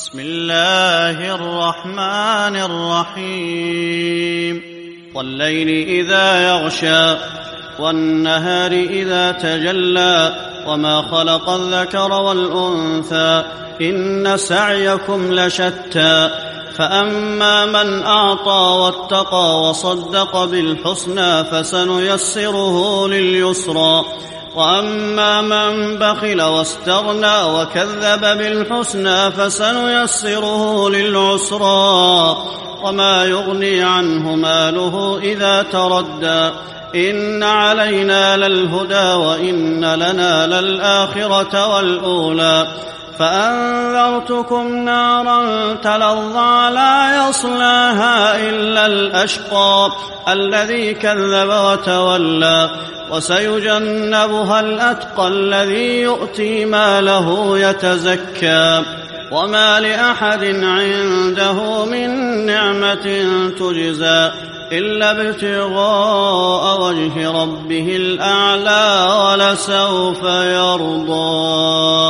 بسم الله الرحمن الرحيم والليل إذا يغشى والنهار إذا تجلى وما خلق الذكر والأنثى إن سعيكم لشتى فأما من أعطى واتقى وصدق بالحسنى فسنيسره لليسرى وأما من بخل واستغنى وكذب بالحسنى فسنيسره للعسرى وما يغني عنه ماله إذا تردى إن علينا للهدى وإن لنا للآخرة والأولى فأنذرتكم نارا تلظى لا يصلاها إلا الأشقى الذي كذب وتولى وسيجنبها الأتقى الذي يؤتي ماله يتزكى وما لأحد عنده من نعمة تجزى إلا ابتغاء وجه ربه الأعلى ولسوف يرضى.